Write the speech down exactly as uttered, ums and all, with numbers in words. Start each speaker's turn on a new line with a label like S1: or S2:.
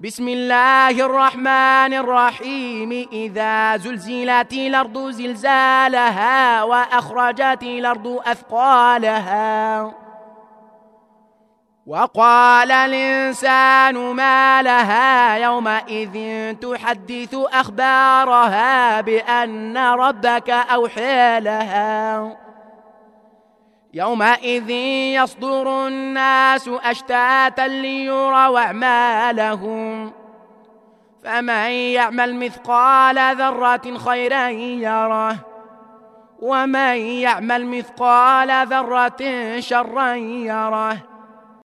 S1: بسم الله الرحمن الرحيم. إذا زلزلت الأرض زلزالها وأخرجت الأرض أثقالها وقال الإنسان ما لها يومئذ تحدث أخبارها بأن ربك أوحى لها يومئذ يصدر الناس أشتاتا ليروا أعمالهم فمن يعمل مثقال ذرة خيرا يره ومن يعمل مثقال ذرة شرا يره